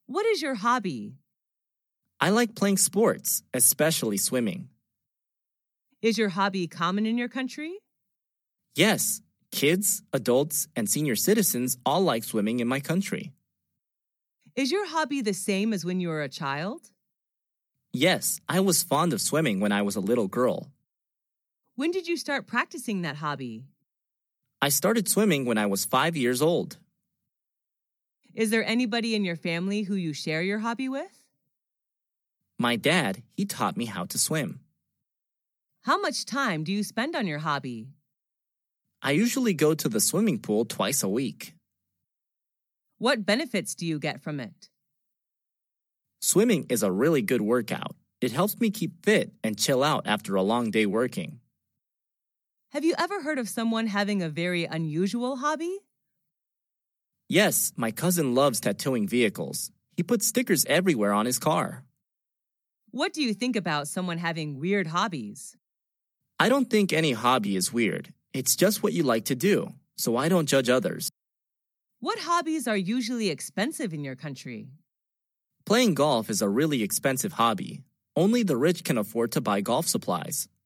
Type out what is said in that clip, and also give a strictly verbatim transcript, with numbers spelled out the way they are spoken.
What is your hobby? I like playing sports, especially swimming. Is your hobby common in your country? Yes, kids, adults, and senior citizens all like swimming in my country. Is your hobby the same as when you were a child? Yes, I was fond of swimming when I was a little girl. When did you start practicing that hobby? I started swimming when I was five years old. Is there anybody in your family who you share your hobby with? My dad, he taught me how to swim. How much time do you spend on your hobby? I usually go to the swimming pool twice a week. What benefits do you get from it? Swimming is a really good workout. It helps me keep fit and chill out after a long day working. Have you ever heard of someone having a very unusual hobby? Yes, my cousin loves tattooing vehicles. He puts stickers everywhere on his car. What do you think about someone having weird hobbies? I don't think any hobby is weird. It's just what you like to do, so I don't judge others. What hobbies are usually expensive in your country? Playing golf is a really expensive hobby. Only the rich can afford to buy golf supplies.